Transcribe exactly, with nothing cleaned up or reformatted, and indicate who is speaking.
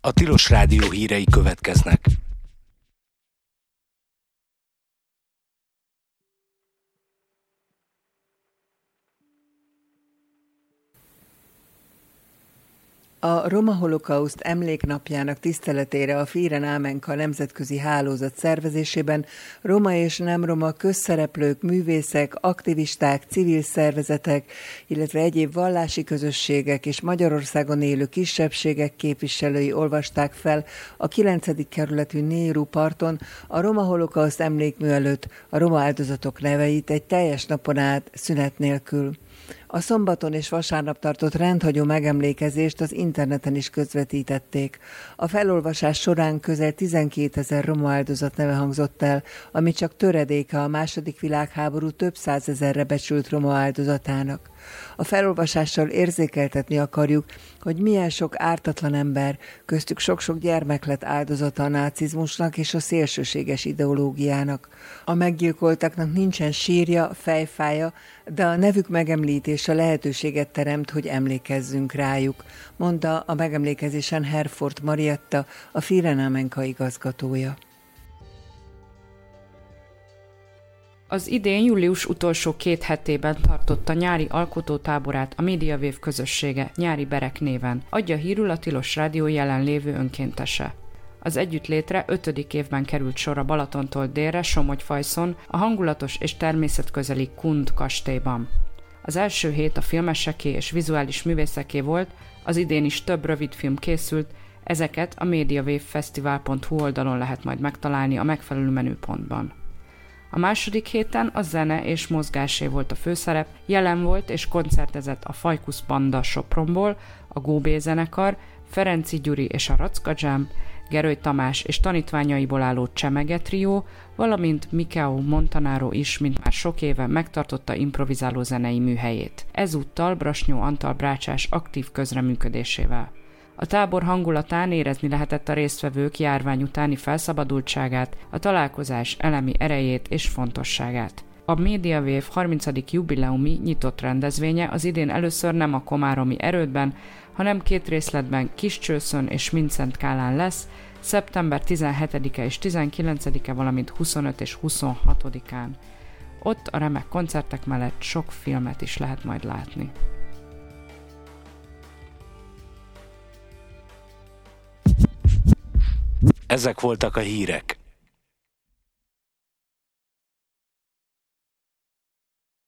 Speaker 1: A Tilos Rádió hírei következnek.
Speaker 2: A Roma Holokauszt emléknapjának tiszteletére a Firen Ámenka nemzetközi hálózat szervezésében roma és nem roma közszereplők, művészek, aktivisták, civil szervezetek, illetve egyéb vallási közösségek és Magyarországon élő kisebbségek képviselői olvasták fel a kilencedik kerületű Nehru parton a Roma Holokauszt emlékmű előtt a roma áldozatok neveit egy teljes napon át szünet nélkül. A szombaton és vasárnap tartott rendhagyó megemlékezést az interneten is közvetítették. A felolvasás során közel tizenkétezer roma áldozat neve hangzott el, ami csak töredéke a második világháború több százezerre becsült roma áldozatának. A felolvasással érzékeltetni akarjuk, hogy milyen sok ártatlan ember, köztük sok-sok gyermek lett áldozata a nácizmusnak és a szélsőséges ideológiának. A meggyilkoltaknak nincsen sírja, fejfája, de a nevük megemlítése lehetőséget teremt, hogy emlékezzünk rájuk, mondta a megemlékezésen Herford Marietta, a Firen Ámenka igazgatója.
Speaker 3: Az idén július utolsó két hetében tartotta nyári alkotótáborát a MediaWave közössége Nyári Berek néven, adja hírül a Tilos Rádió jelenlévő önkéntese. Az együttlétre ötödik évben került sor a Balatontól délre Somogyfajszon, a hangulatos és természetközeli Kund kastélyban. Az első hét a filmeseké és vizuális művészeké volt, az idén is több rövidfilm készült, ezeket a mediawavefestival pont hu oldalon lehet majd megtalálni a megfelelő menüpontban. A második héten a zene és mozgásé volt a főszerep, jelen volt és koncertezett a Fajkusz Banda Sopronból, a Góbé zenekar, Ferenci Gyuri és a Racka Jam, Gerőly Tamás és tanítványaiból álló Csemege trió, valamint Mikeo Montanaro is, mint már sok éve megtartotta improvizáló zenei műhelyét. Ezúttal Brasnyó Antal brácsás aktív közreműködésével. A tábor hangulatán érezni lehetett a résztvevők járvány utáni felszabadultságát, a találkozás elemi erejét és fontosságát. A MediaWave harmincadik jubileumi nyitott rendezvénye az idén először nem a komáromi erődben, hanem két részletben Kiscsőszön és Mindszent-Kálán lesz, szeptember tizenhetedike és tizenkilencedike, valamint huszonöt és huszonhatodikán. Ott a remek koncertek mellett sok filmet is lehet majd látni.
Speaker 1: Ezek voltak a hírek.